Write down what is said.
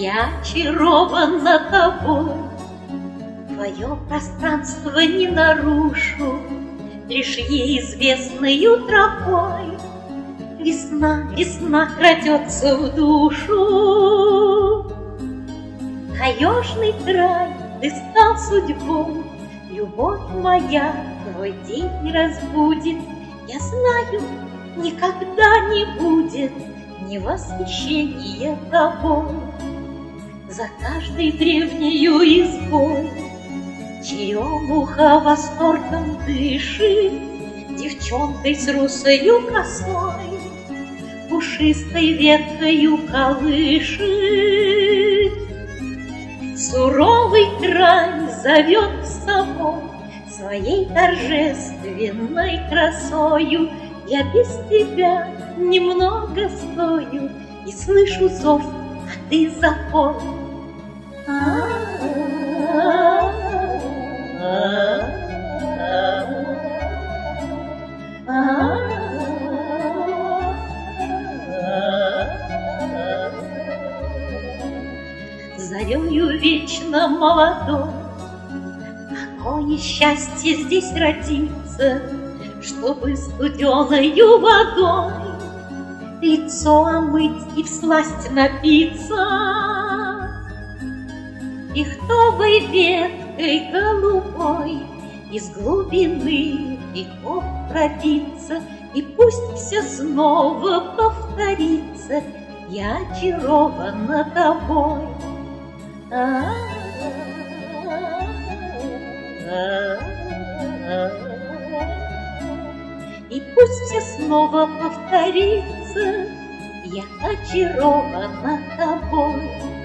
Я очарована тобой. Твое пространство не нарушу, лишь ей известною тропой. Весна, весна крадется в душу. Таежный край ты стал судьбой. Любовь моя твой день разбудит. Я знаю, никогда не будет ни восхищения тобой. За каждой древнею избой черемуха восторгом дышит, девчонкой с русою косой пушистой веткою колышет. Суровый край зовет с собой своей торжественной красою. Я без тебя немного стою и слышу зов, а ты запой. Зарею вечно молодой, какое счастье здесь родиться, чтобы студеною водой лицо омыть и всласть напиться, пихтовой веткой голубой из глубины веков пробиться, и пусть все снова повторится. Я очарована тобой. И пусть все снова повторится. Я очарована тобой.